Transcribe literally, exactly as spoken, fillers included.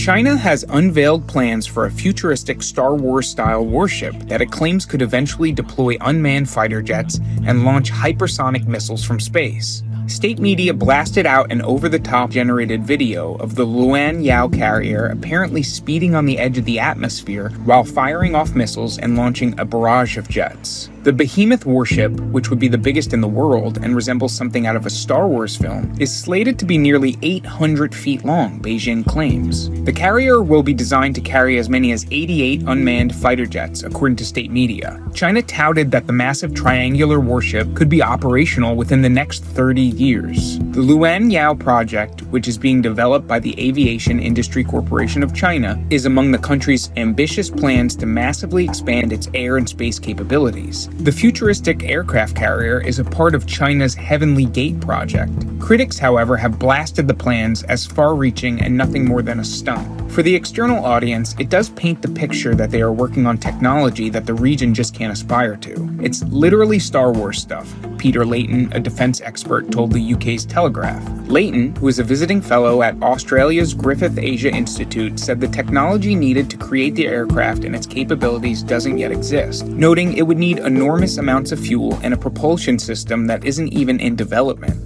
China has unveiled plans for a futuristic Star Wars-style warship that it claims could eventually deploy unmanned fighter jets and launch hypersonic missiles from space. State media blasted out an over-the-top generated video of the Luan-Yao carrier apparently speeding on the edge of the atmosphere while firing off missiles and launching a barrage of jets. The behemoth warship, which would be the biggest in the world and resembles something out of a Star Wars film, is slated to be nearly eight hundred feet long, Beijing claims. The carrier will be designed to carry as many as eighty-eight unmanned fighter jets, according to state media. China touted that the massive triangular warship could be operational within the next thirty years. The Luan-Yao project, which is being developed by the Aviation Industry Corporation of China, is among the country's ambitious plans to massively expand its air and space capabilities. The futuristic aircraft carrier is a part of China's Heavenly Gate project. Critics, however, have blasted the plans as far-reaching and nothing more than a stunt. For the external audience, it does paint the picture that they are working on technology that the region just can't aspire to. It's literally Star Wars stuff, Peter Layton, a defense expert, told the U K's Telegraph. Layton, who is a visiting fellow at Australia's Griffith Asia Institute, said the technology needed to create the aircraft and its capabilities doesn't yet exist, noting it would need enormous amounts of fuel and a propulsion system that isn't even in development.